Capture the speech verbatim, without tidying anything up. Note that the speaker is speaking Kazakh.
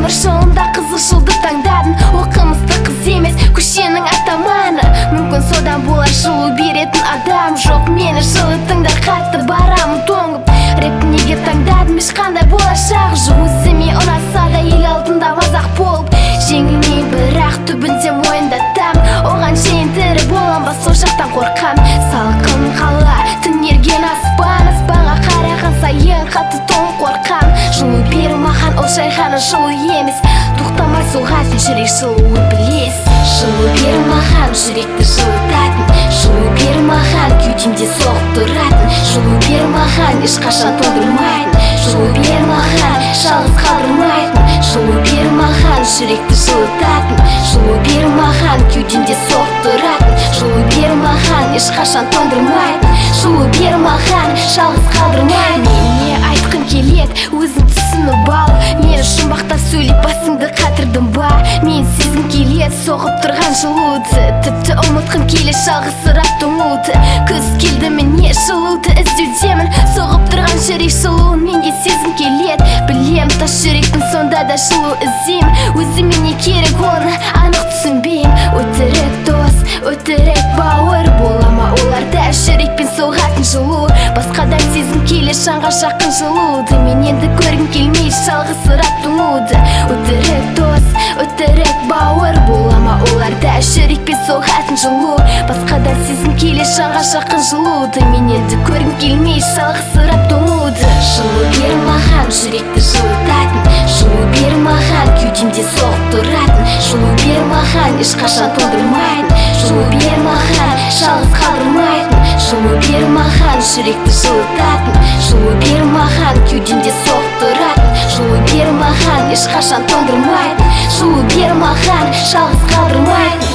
өмір жолында қызықшылды таңдадым. Ол қылмысты қыз емес, көшенің атаманы. Мүмкін содан болар жылу беретін адам жоқ. Мені жылы тыңдар, қатты барамын тоңып. Рэпті неге таңдадым, ешқандай болашақ жоқ. Өзіме ұнаса да ел алдында мазақ болып жеңілмей, бірақ түбінде мойындатам. Оған шейін тірі болам ба, сол жақтан қорқам. Салқын қала, түнерген аспан, аспанға қараған сайын қатты тоңып қорқам. Жылу бер маған, ол жай ғана жылу емес, тоқтамай соғатын жүрек жылуы білес. Жылу бер маған, жүректі жылытатын. Жылу бер маған, кеудемде соғып тұратын. Жылу бер маған, ешқашан тоңдырмайтын. Жылу бер маған, жалғыз қалдырмайтын. Жылу бер маған, жүректі жылытатын. Жылу бер маған, кеудемде соғып тұратын. Жылу бер маған, ешқашан тоңдырмайтын. Жылу бер маған, жалғыз қалдырмайтын. Мен не айтқым келеді, өзің түсініп ал. Мен жұмбақтап сөйлеп басыңды қатырдым ба? Мен сезгім келеді соғып тұрған жылуды, тіпті ұмытқым келеді жалғызсырап тоңуды. Күз келді, міне жылуды іздеудемін, соғып тұрған жүрек жылуын менде сезгім келеді. Білем, тас жүректің сонда да жылу іздейм. Өзіме не керек оны анық түсінбейм. Өтірік дос, өтірік бауыр бола ма оларда жүрекпен соғатын жылу? Басқадан сезгім келеді жанға жақын жылуды. Мен енді көргім келмей жалғызсырап тоңуды. Өтірік дос, өтірік бауыр бола ма оларда жүрекпен соғатын жылу? Басқадан сезгім келеді жанға жақын жылуды. Мен енді көргім келмей жалғызсырап тоңуды. Жылу бер маған, жүректі жылытатын. Жылу бер маған, кеудемде соғып тұратын. Жылу бер маған, ешқашан тоңдырмайтын. Жылу бер маған, жалғыз қалдырмайтын. Жылу бер маған, жүректі жылытатын. Жылу бер маған, кеудемде соғып тұратын. Жылу бер маған, ешқашан тоңдырмайтын. Жылу бер маған, жалғыз қалдырмайтын.